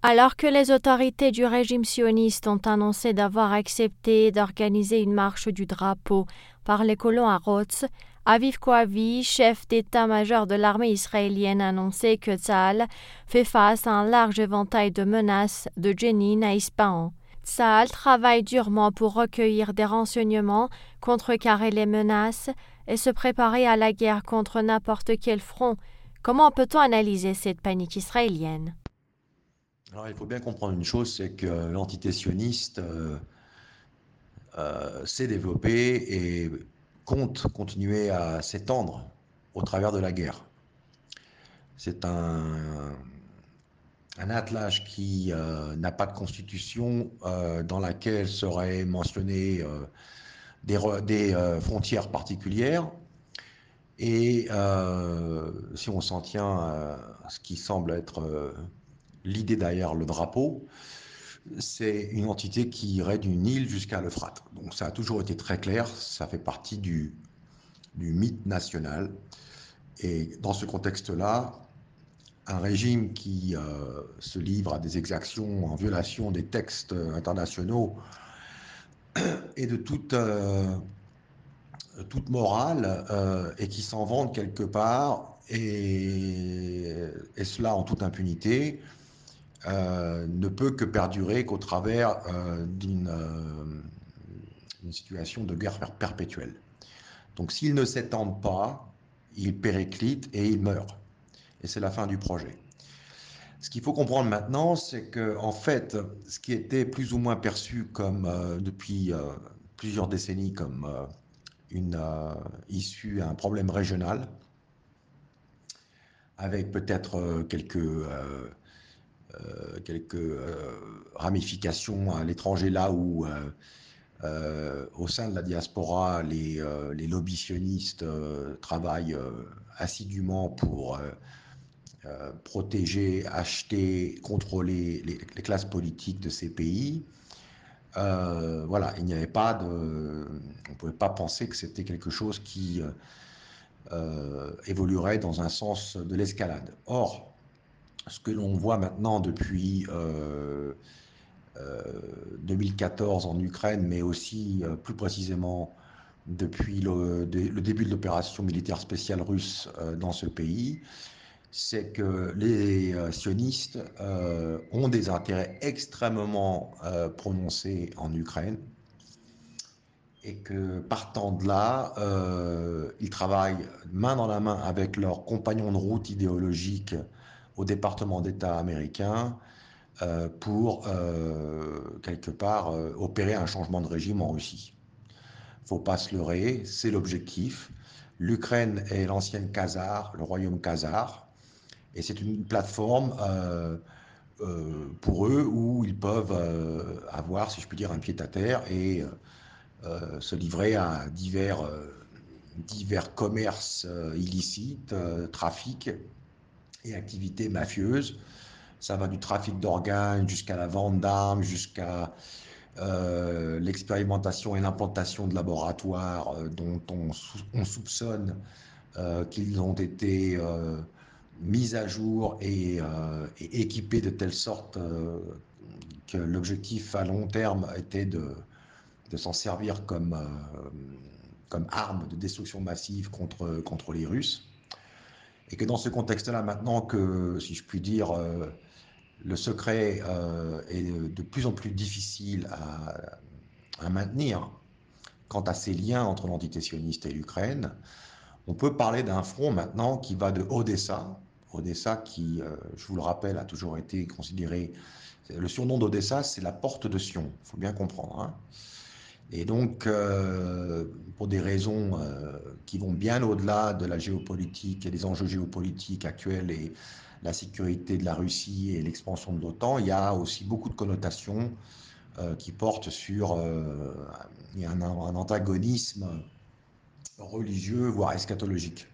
Alors que les autorités du régime sioniste ont annoncé d'avoir accepté d'organiser une marche du drapeau par les colons à Rhodes, Aviv Kohavi, chef d'état-major de l'armée israélienne, a annoncé que Tsahal fait face à un large éventail de menaces de Jenin à Ispahan. Tsahal travaille durement pour recueillir des renseignements, contrecarrer les menaces et se préparer à la guerre contre n'importe quel front. Comment peut-on analyser cette panique israélienne? Alors, il faut bien comprendre une chose, c'est que l'entité sioniste s'est développée et compte continuer à s'étendre au travers de la guerre. C'est un attelage qui n'a pas de constitution, dans laquelle seraient mentionnées des frontières particulières. Et si on s'en tient à ce qui semble être l'idée derrière le drapeau, c'est une entité qui irait du Nil jusqu'à l'Euphrate. Donc ça a toujours été très clair, ça fait partie du mythe national. Et dans ce contexte-là, un régime qui se livre à des exactions en violation des textes internationaux et de toute morale, et qui s'en vante quelque part, et cela en toute impunité, ne peut que perdurer qu'au travers d'une situation de guerre perpétuelle. Donc s'ils ne s'étendent pas, ils périclitent et ils meurent. Et c'est la fin du projet. Ce qu'il faut comprendre maintenant, c'est que en fait, ce qui était plus ou moins perçu comme depuis plusieurs décennies comme une issue à un problème régional, avec peut-être quelques ramifications à l'étranger, là où au sein de la diaspora, les lobbies sionistes travaillent assidûment pour protéger, acheter, contrôler les classes politiques de ces pays. Voilà, il n'y avait pas de, on ne pouvait pas penser que c'était quelque chose qui évoluerait dans un sens de l'escalade. Or, ce que l'on voit maintenant depuis 2014 en Ukraine, mais aussi plus précisément depuis le début de l'opération militaire spéciale russe dans ce pays, c'est que les sionistes ont des intérêts extrêmement prononcés en Ukraine, et que partant de là, ils travaillent main dans la main avec leurs compagnons de route idéologiques au département d'État américain pour quelque part opérer un changement de régime en Russie. Il ne faut pas se leurrer, c'est l'objectif. L'Ukraine est l'ancienne Khazar, le royaume Khazar, et c'est une plateforme pour eux où ils peuvent avoir, si je puis dire, un pied-à-terre et se livrer à divers commerces illicites, trafics et activités mafieuses. Ça va du trafic d'organes jusqu'à la vente d'armes, jusqu'à l'expérimentation et l'implantation de laboratoires dont on soupçonne qu'ils ont été mis à jour et équipés de telle sorte que l'objectif à long terme était de s'en servir comme arme de destruction massive contre les Russes. Et que dans ce contexte-là, maintenant que, si je puis dire, le secret est de plus en plus difficile à maintenir quant à ces liens entre l'entité sioniste et l'Ukraine, on peut parler d'un front maintenant qui va de Odessa. Odessa qui, je vous le rappelle, a toujours été considéré... Le surnom d'Odessa, c'est la porte de Sion, il faut bien comprendre. Hein. Et donc, pour des raisons qui vont bien au-delà de la géopolitique et des enjeux géopolitiques actuels et la sécurité de la Russie et l'expansion de l'OTAN, il y a aussi beaucoup de connotations qui portent sur un antagonisme religieux, voire eschatologique.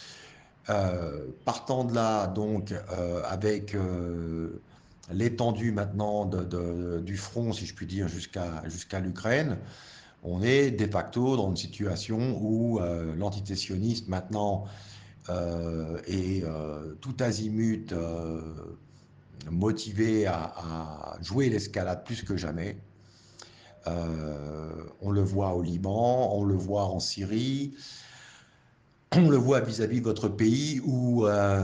Partant de là, donc, avec l'étendue maintenant du front, si je puis dire, jusqu'à l'Ukraine, on est de facto dans une situation où l'entité sioniste maintenant est tout azimut motivés à jouer l'escalade plus que jamais. On le voit au Liban, on le voit en Syrie, on le voit vis-à-vis de votre pays où,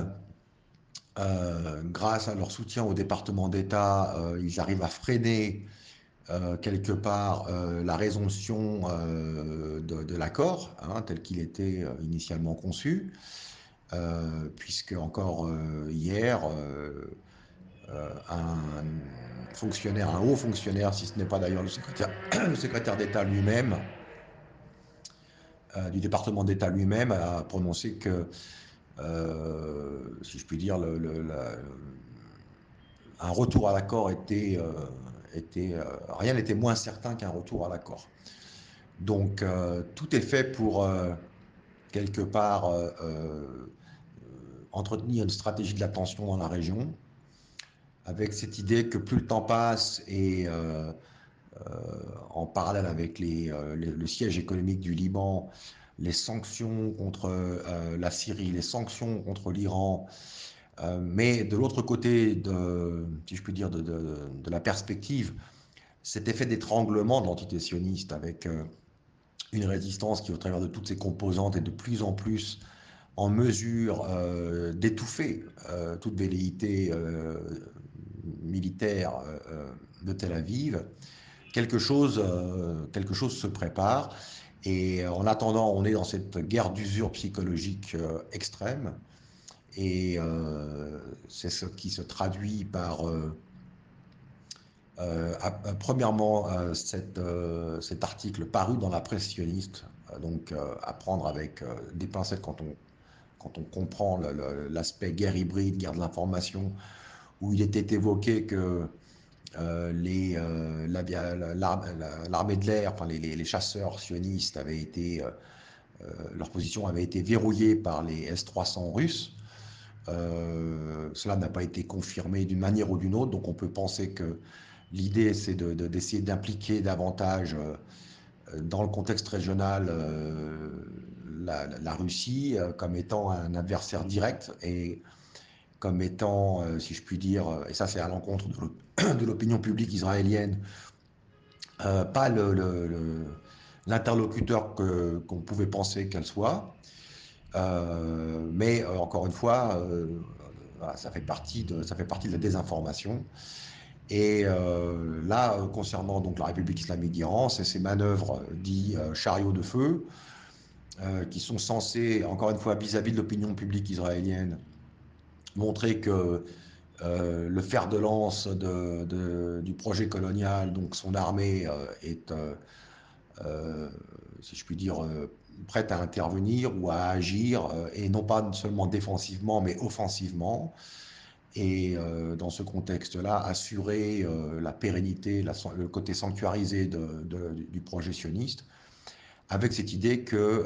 grâce à leur soutien au département d'État, ils arrivent à freiner quelque part la résorption de l'accord, hein, tel qu'il était initialement conçu, puisque encore hier, un haut fonctionnaire, si ce n'est pas d'ailleurs le secrétaire d'État lui-même, du département d'État lui-même, a prononcé que, si je puis dire, un retour à l'accord rien n'était moins certain qu'un retour à l'accord. Donc tout est fait pour quelque part entretenir une stratégie de la tension dans la région, avec cette idée que plus le temps passe et en parallèle avec le siège économique du Liban, les sanctions contre la Syrie, les sanctions contre l'Iran, mais de l'autre côté, si je puis dire, de la perspective, cet effet d'étranglement de l'entité sioniste avec une résistance qui, au travers de toutes ses composantes, est de plus en plus en mesure d'étouffer toute velléité militaire de Tel Aviv. Quelque chose se prépare. Et en attendant, on est dans cette guerre d'usure psychologique extrême. Et c'est ce qui se traduit par, premièrement, cet article paru dans la presse sioniste, donc à prendre avec des pincettes quand on comprend l'aspect guerre hybride, guerre de l'information, où il était évoqué que l'armée de l'air, enfin les chasseurs sionistes avaient été, leur position avait été verrouillée par les S-300 russes. Cela n'a pas été confirmé d'une manière ou d'une autre, donc on peut penser que l'idée c'est d'essayer d'impliquer davantage dans le contexte régional la Russie comme étant un adversaire direct et comme étant, si je puis dire, et ça c'est à l'encontre de l'opinion publique israélienne, pas l'interlocuteur qu'on pouvait penser qu'elle soit. Mais encore une fois, voilà, ça fait partie de la désinformation. Et là, concernant donc la République islamique d'Iran, c'est ces manœuvres dites chariots de feu, qui sont censées, encore une fois, vis-à-vis de l'opinion publique israélienne, montrer que le fer de lance du projet colonial, donc son armée, est, si je puis dire, prête à intervenir ou à agir, et non pas seulement défensivement, mais offensivement. Et dans ce contexte-là, assurer la pérennité, le côté sanctuarisé du projet sioniste, avec cette idée que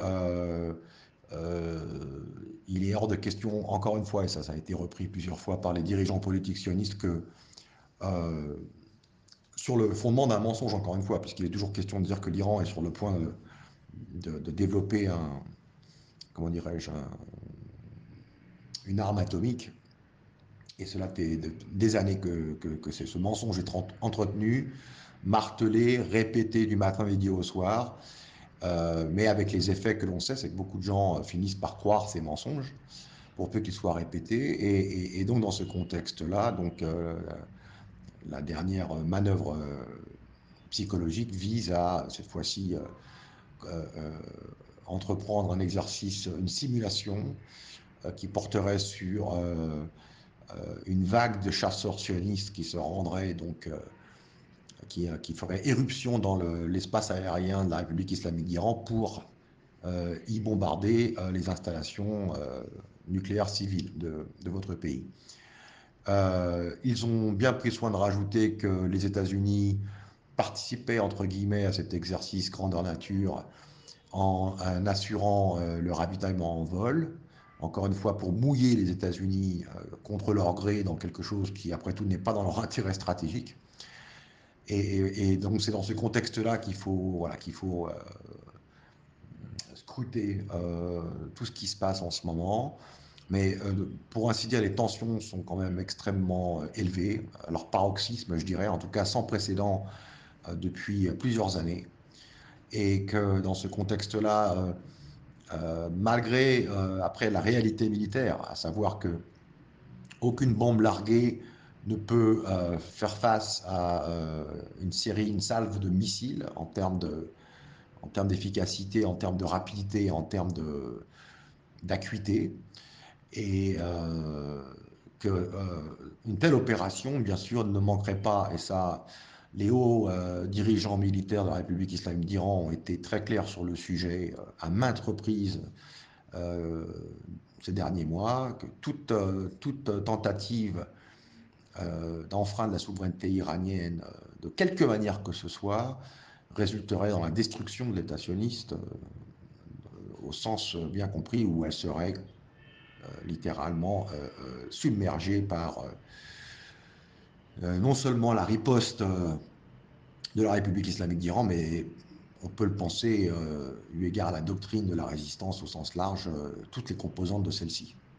il est hors de question, encore une fois, et ça a été repris plusieurs fois par les dirigeants politiques sionistes, que sur le fondement d'un mensonge, encore une fois, puisqu'il est toujours question de dire que l'Iran est sur le point de développer comment dirais-je, une arme atomique, et cela fait des années que ce mensonge est entretenu, martelé, répété du matin, midi au soir, mais avec les effets que l'on sait, c'est que beaucoup de gens finissent par croire ces mensonges, pour peu qu'ils soient répétés, et donc dans ce contexte-là, donc la dernière manœuvre psychologique vise à, cette fois-ci, entreprendre un exercice, une simulation qui porterait sur une vague de chasseurs sionistes qui se rendraient donc qui ferait éruption dans l'espace aérien de la République islamique d'Iran pour y bombarder les installations nucléaires civiles de votre pays. Ils ont bien pris soin de rajouter que les États-Unis participaient entre guillemets à cet exercice grandeur nature en assurant le ravitaillement en vol, encore une fois pour mouiller les États-Unis contre leur gré dans quelque chose qui après tout n'est pas dans leur intérêt stratégique. Et donc c'est dans ce contexte-là qu'il faut scruter tout ce qui se passe en ce moment. Mais pour ainsi dire, les tensions sont quand même extrêmement élevées, leur paroxysme, je dirais, en tout cas sans précédent depuis plusieurs années. Et que dans ce contexte-là, malgré, après la réalité militaire, à savoir que aucune bombe larguée ne peut faire face à une salve de missiles en termes d'efficacité, en termes de rapidité, en termes d'acuité. Et qu'une telle opération, bien sûr, ne manquerait pas, et ça, les hauts dirigeants militaires de la République islamique d'Iran ont été très clairs sur le sujet à maintes reprises euh, ces derniers mois, que toute tentative d'enfreindre la souveraineté iranienne de quelque manière que ce soit résulterait dans la destruction de l'État sioniste au sens bien compris où elle serait littéralement submergée par non seulement la riposte de la République islamique d'Iran, mais on peut le penser, eu égard à la doctrine de la résistance au sens large, toutes les composantes de celle-ci.